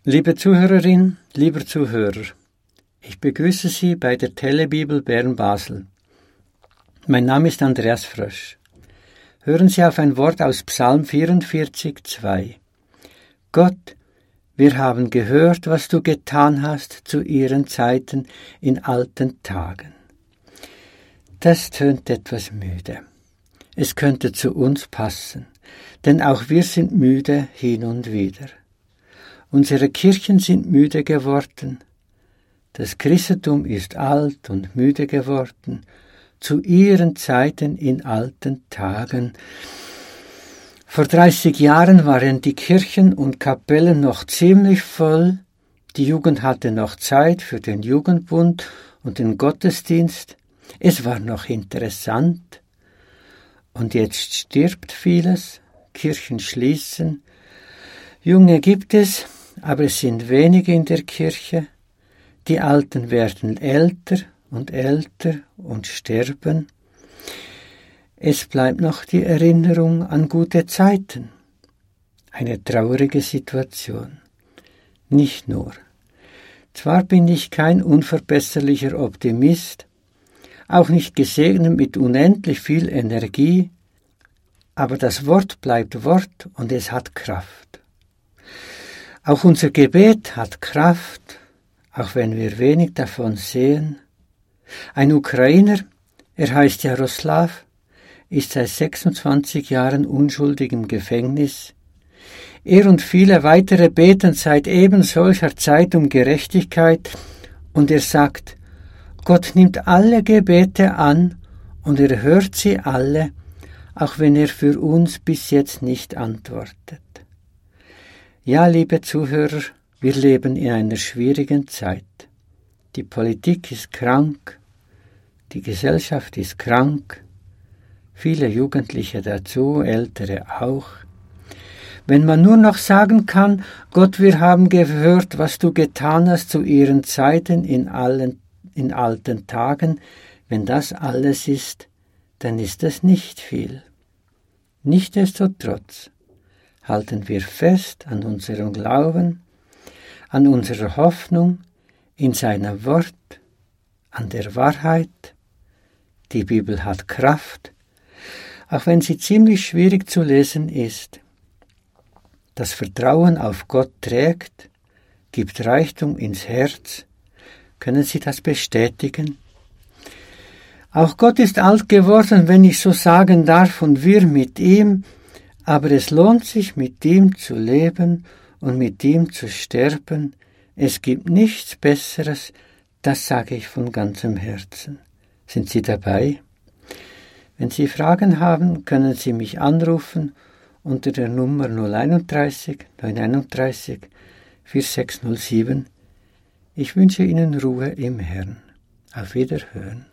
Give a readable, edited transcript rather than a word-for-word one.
Liebe Zuhörerin, lieber Zuhörer, ich begrüße Sie bei der Telebibel Bern-Basel. Mein Name ist Andreas Frösch. Hören Sie auf ein Wort aus Psalm 44, 2. Gott, wir haben gehört, was du getan hast zu ihren Zeiten in alten Tagen. Das tönt etwas müde. Es könnte zu uns passen, denn auch wir sind müde hin und wieder. Unsere Kirchen sind müde geworden. Das Christentum ist alt und müde geworden, zu ihren Zeiten in alten Tagen. Vor 30 Jahren waren die Kirchen und Kapellen noch ziemlich voll. Die Jugend hatte noch Zeit für den Jugendbund und den Gottesdienst. Es war noch interessant. Und jetzt stirbt vieles, Kirchen schließen. Junge gibt es, aber es sind wenige in der Kirche. Die Alten werden älter und sterben. Es bleibt noch die Erinnerung an gute Zeiten. Eine traurige Situation. Nicht nur. Zwar bin ich kein unverbesserlicher Optimist, auch nicht gesegnet mit unendlich viel Energie, aber das Wort bleibt Wort und es hat Kraft. Auch unser Gebet hat Kraft, auch wenn wir wenig davon sehen. Ein Ukrainer, er heißt Jaroslav, ist seit 26 Jahren unschuldig im Gefängnis. Er und viele weitere beten seit eben solcher Zeit um Gerechtigkeit und er sagt, Gott nimmt alle Gebete an und er hört sie alle, auch wenn er für uns bis jetzt nicht antwortet. Ja, liebe Zuhörer, wir leben in einer schwierigen Zeit. Die Politik ist krank, die Gesellschaft ist krank, viele Jugendliche dazu, Ältere auch. Wenn man nur noch sagen kann, Gott, wir haben gehört, was du getan hast zu ihren Zeiten in alten Tagen, wenn das alles ist, dann ist das nicht viel. Nichtsdestotrotz halten wir fest an unserem Glauben, an unserer Hoffnung, in seinem Wort, an der Wahrheit. Die Bibel hat Kraft, auch wenn sie ziemlich schwierig zu lesen ist. Das Vertrauen auf Gott trägt, gibt Reichtum ins Herz. Können Sie das bestätigen? Auch Gott ist alt geworden, wenn ich so sagen darf, und wir mit ihm, aber es lohnt sich, mit ihm zu leben und mit ihm zu sterben. Es gibt nichts Besseres, das sage ich von ganzem Herzen. Sind Sie dabei? Wenn Sie Fragen haben, können Sie mich anrufen unter der Nummer 031 931 4607. Ich wünsche Ihnen Ruhe im Herrn. Auf Wiederhören.